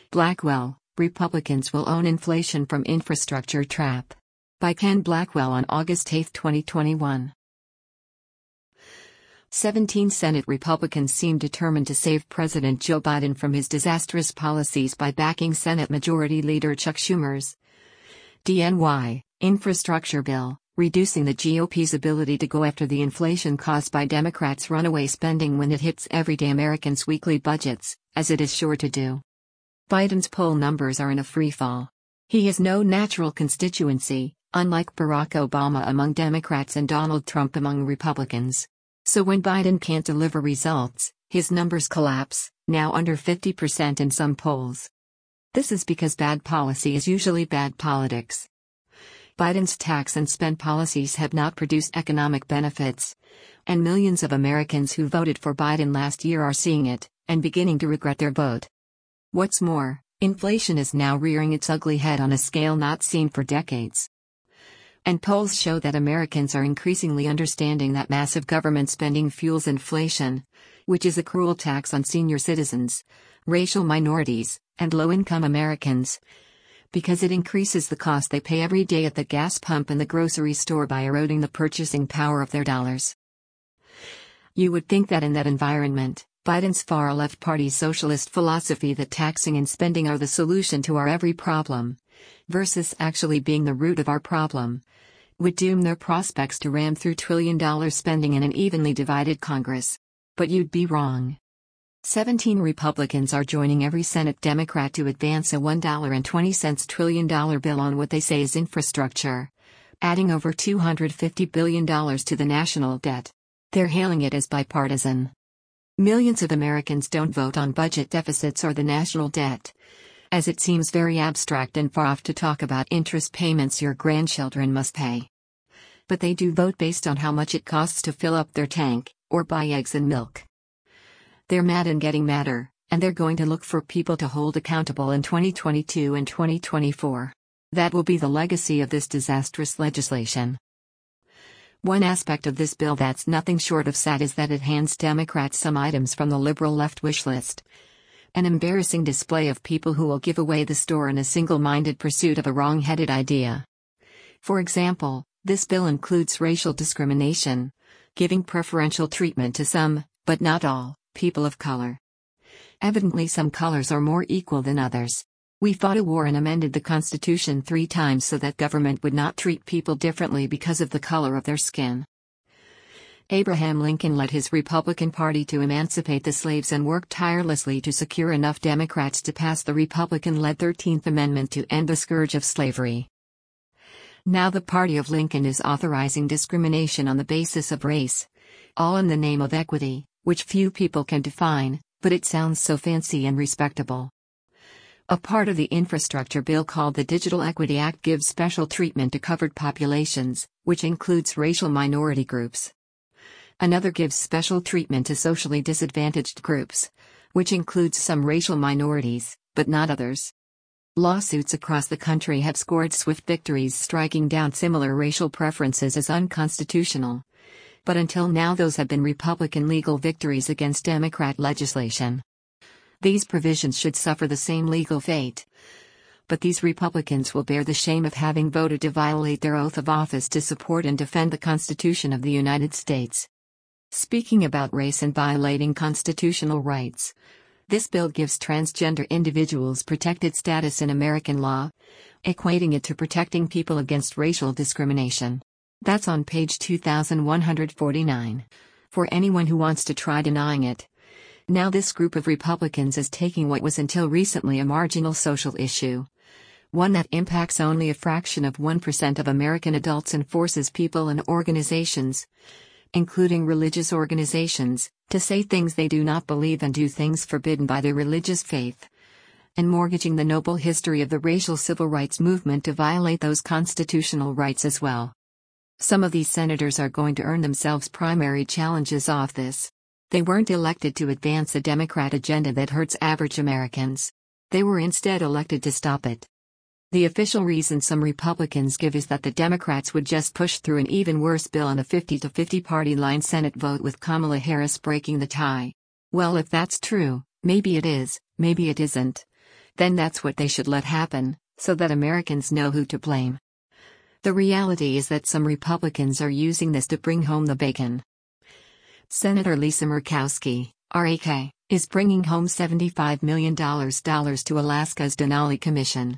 Blackwell, Republicans Will Own Inflation from Infrastructure Trap. By Ken Blackwell on August 8, 2021. 17 Senate Republicans seem determined to save President Joe Biden from his disastrous policies by backing Senate Majority Leader Chuck Schumer's DNY infrastructure bill, reducing the GOP's ability to go after the inflation caused by Democrats' runaway spending when it hits everyday Americans' weekly budgets, as it is sure to do. Biden's poll numbers are in a freefall. He has no natural constituency, unlike Barack Obama among Democrats and Donald Trump among Republicans. So when Biden can't deliver results, his numbers collapse, now under 50% in some polls. This is because bad policy is usually bad politics. Biden's tax and spend policies have not produced economic benefits, and millions of Americans who voted for Biden last year are seeing it, and beginning to regret their vote. What's more, inflation is now rearing its ugly head on a scale not seen for decades. And polls show that Americans are increasingly understanding that massive government spending fuels inflation, which is a cruel tax on senior citizens, racial minorities, and low-income Americans, because it increases the cost they pay every day at the gas pump and the grocery store by eroding the purchasing power of their dollars. You would think that in that environment, Biden's far-left party's socialist philosophy that taxing and spending are the solution to our every problem, versus actually being the root of our problem, would doom their prospects to ram through trillion-dollar spending in an evenly divided Congress. But you'd be wrong. 17 Republicans are joining every Senate Democrat to advance a $1.20 trillion bill on what they say is infrastructure, adding over $250 billion to the national debt. They're hailing it as bipartisan. Millions of Americans don't vote on budget deficits or the national debt, as it seems very abstract and far off to talk about interest payments your grandchildren must pay. But they do vote based on how much it costs to fill up their tank, or buy eggs and milk. They're mad and getting madder, and they're going to look for people to hold accountable in 2022 and 2024. That will be the legacy of this disastrous legislation. One aspect of this bill that's nothing short of sad is that it hands Democrats some items from the liberal left wish list. An embarrassing display of people who will give away the store in a single-minded pursuit of a wrong-headed idea. For example, this bill includes racial discrimination, giving preferential treatment to some, but not all, people of color. Evidently some colors are more equal than others. We fought a war and amended the Constitution 3 times so that government would not treat people differently because of the color of their skin. Abraham Lincoln led his Republican Party to emancipate the slaves and worked tirelessly to secure enough Democrats to pass the Republican-led 13th Amendment to end the scourge of slavery. Now the party of Lincoln is authorizing discrimination on the basis of race, all in the name of equity, which few people can define, but it sounds so fancy and respectable. A part of the infrastructure bill called the Digital Equity Act gives special treatment to covered populations, which includes racial minority groups. Another gives special treatment to socially disadvantaged groups, which includes some racial minorities, but not others. Lawsuits across the country have scored swift victories striking down similar racial preferences as unconstitutional. But until now those have been Republican legal victories against Democrat legislation. These provisions should suffer the same legal fate. But these Republicans will bear the shame of having voted to violate their oath of office to support and defend the Constitution of the United States. Speaking about race and violating constitutional rights, this bill gives transgender individuals protected status in American law, equating it to protecting people against racial discrimination. That's on page 2149. For anyone who wants to try denying it. Now this group of Republicans is taking what was until recently a marginal social issue, one that impacts only a fraction of 1% of American adults and forces people and organizations, including religious organizations, to say things they do not believe and do things forbidden by their religious faith, and mortgaging the noble history of the racial civil rights movement to violate those constitutional rights as well. Some of these senators are going to earn themselves primary challenges off this. They weren't elected to advance a Democrat agenda that hurts average Americans. They were instead elected to stop it. The official reason some Republicans give is that the Democrats would just push through an even worse bill on a 50-50 party line Senate vote with Kamala Harris breaking the tie. Well, if that's true, maybe it is, maybe it isn't. then that's what they should let happen, so that Americans know who to blame. The reality is that some Republicans are using this to bring home the bacon. Senator Lisa Murkowski, RAK, is bringing home $75 million to Alaska's Denali Commission.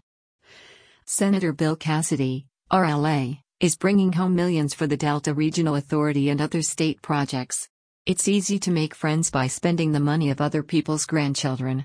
Senator Bill Cassidy, RLA, is bringing home millions for the Delta Regional Authority and other state projects. It's easy to make friends by spending the money of other people's grandchildren.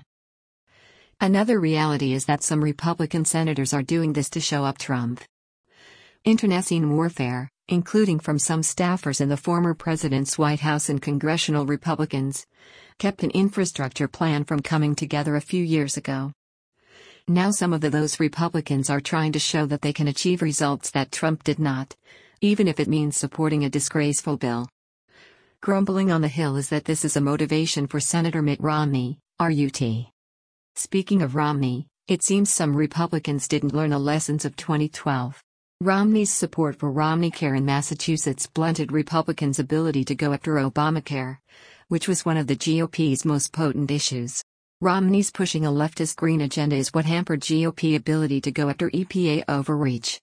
Another reality is that some Republican senators are doing this to show up Trump. Internecine warfare, including from some staffers in the former president's White House and congressional Republicans, kept an infrastructure plan from coming together a few years ago. Now some of those Republicans are trying to show that they can achieve results that Trump did not, even if it means supporting a disgraceful bill. Grumbling on the Hill is that this is a motivation for Senator Mitt Romney, RUT. Speaking of Romney, it seems some Republicans didn't learn the lessons of 2012. Romney's support for Romneycare in Massachusetts blunted Republicans' ability to go after Obamacare, which was one of the GOP's most potent issues. Romney's pushing a leftist green agenda is what hampered GOP ability to go after EPA overreach.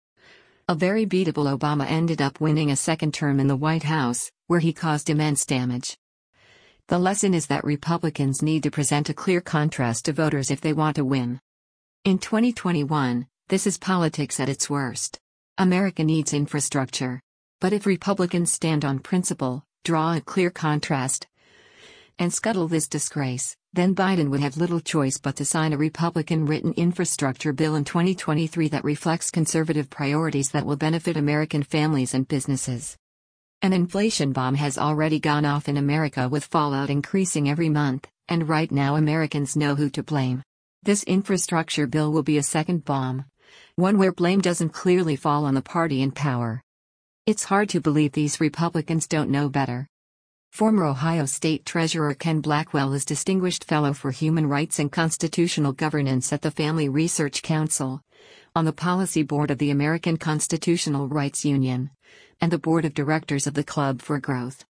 A very beatable Obama ended up winning a second term in the White House, where he caused immense damage. The lesson is that Republicans need to present a clear contrast to voters if they want to win. In 2021, this is politics at its worst. America needs infrastructure. But if Republicans stand on principle, draw a clear contrast, and scuttle this disgrace, then Biden would have little choice but to sign a Republican-written infrastructure bill in 2023 that reflects conservative priorities that will benefit American families and businesses. An inflation bomb has already gone off in America with fallout increasing every month, and right now Americans know who to blame. This infrastructure bill will be a second bomb, one where blame doesn't clearly fall on the party in power. It's hard to believe these Republicans don't know better. Former Ohio State Treasurer Ken Blackwell is Distinguished Fellow for Human Rights and Constitutional Governance at the Family Research Council, on the Policy Board of the American Constitutional Rights Union, and the Board of Directors of the Club for Growth.